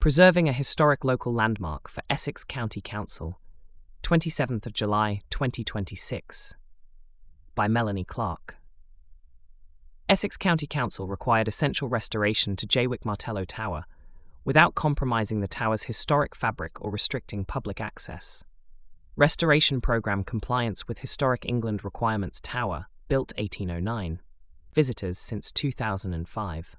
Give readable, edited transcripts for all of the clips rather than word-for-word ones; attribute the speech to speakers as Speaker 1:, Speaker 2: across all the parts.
Speaker 1: Preserving a Historic Local Landmark for Essex County Council, 27th of July 2026, by Melanie Clark. Essex County Council required essential restoration to Jaywick Martello Tower without compromising the tower's historic fabric or restricting public access. Restoration Programme Compliance with Historic England Requirements Tower, built 1809. Visitors since 2005.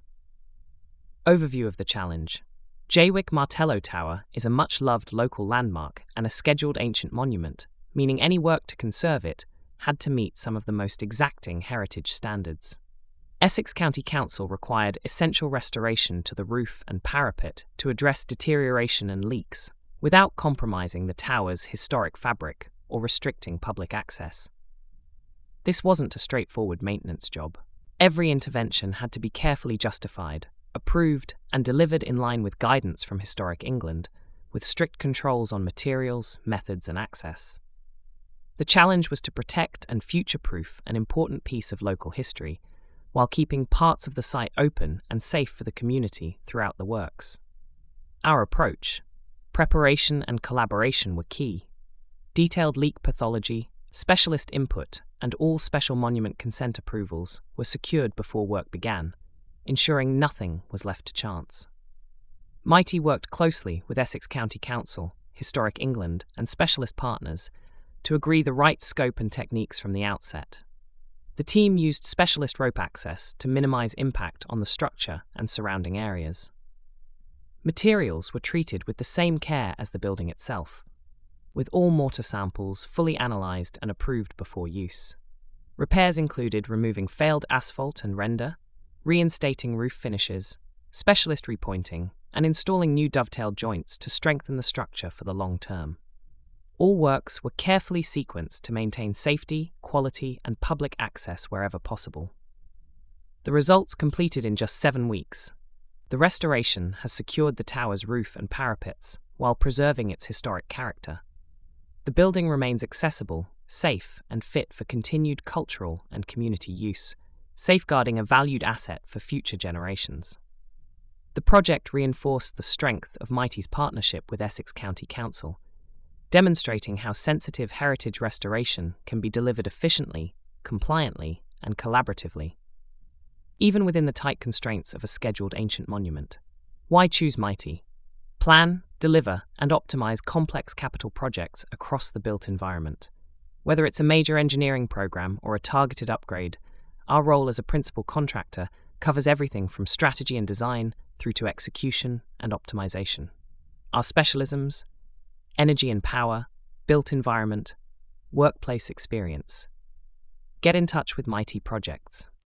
Speaker 1: Overview of the challenge. Jaywick Martello Tower is a much-loved local landmark and a scheduled ancient monument, meaning any work to conserve it had to meet some of the most exacting heritage standards. Essex County Council required essential restoration to the roof and parapet to address deterioration and leaks, without compromising the tower's historic fabric or restricting public access. This wasn't a straightforward maintenance job. Every intervention had to be carefully justified, approved, and delivered in line with guidance from Historic England, with strict controls on materials, methods, and access. The challenge was to protect and future-proof an important piece of local history, while keeping parts of the site open and safe for the community throughout the works. Our approach, preparation and collaboration were key. Detailed leak pathology, specialist input, and all special monument consent approvals were secured before work began, ensuring nothing was left to chance. Mighty worked closely with Essex County Council, Historic England, and specialist partners to agree the right scope and techniques from the outset. The team used specialist rope access to minimize impact on the structure and surrounding areas. Materials were treated with the same care as the building itself, with all mortar samples fully analyzed and approved before use. Repairs included removing failed asphalt and render, reinstating roof finishes, specialist repointing, and installing new dovetailed joints to strengthen the structure for the long term. All works were carefully sequenced to maintain safety, quality, and public access wherever possible. The results completed in just 7 weeks. The restoration has secured the tower's roof and parapets while preserving its historic character. The building remains accessible, safe, and fit for continued cultural and community use, safeguarding a valued asset for future generations. The project reinforced the strength of Mighty's partnership with Essex County Council, demonstrating how sensitive heritage restoration can be delivered efficiently, compliantly, and collaboratively, even within the tight constraints of a scheduled ancient monument. Why choose Mighty? Plan, deliver, and optimize complex capital projects across the built environment. Whether it's a major engineering program or a targeted upgrade, our role as a principal contractor covers everything from strategy and design through to execution and optimization. Our specialisms: energy and power, built environment, workplace experience. Get in touch with Mighty Projects.